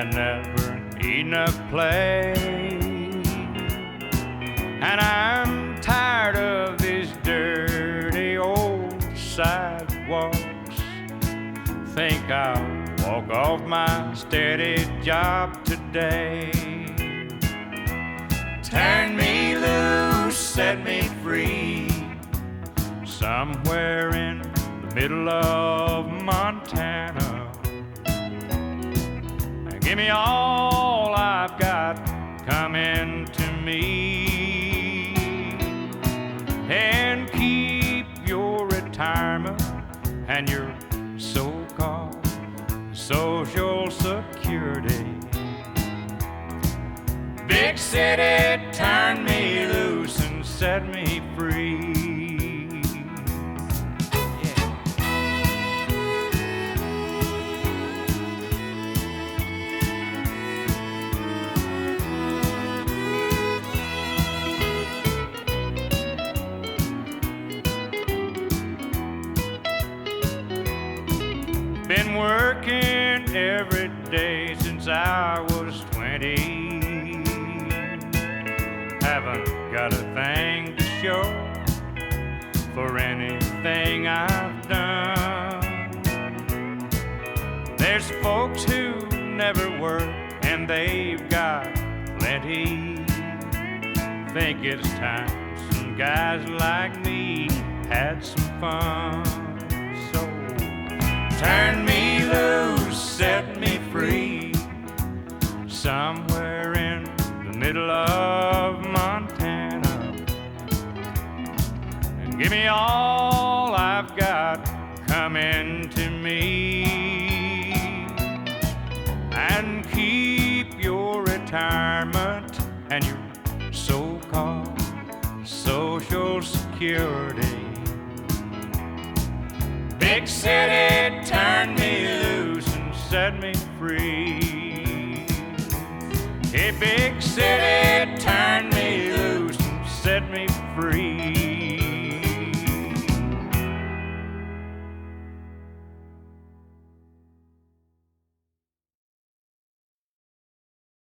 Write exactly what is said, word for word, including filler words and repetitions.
and never enough play. And I'm tired of these dirty old sidewalks. Think I'll walk off my steady job today. Turn me loose, set me free, somewhere in the middle of Montana. And give me all I've got coming to me, and keep your retirement and your so-called Social Security. Big city, turn me loose and set me free. Been working every day since I was twenty. Haven't got a thing to show for anything I've done. There's folks who never work and they've got plenty. Think it's time some guys like me had some fun. So turn me loose, set me free, somewhere in the middle of Montana. And give me all I've got coming to me, and keep your retirement and your so-called Social Security. Big city, turn me loose and set me free.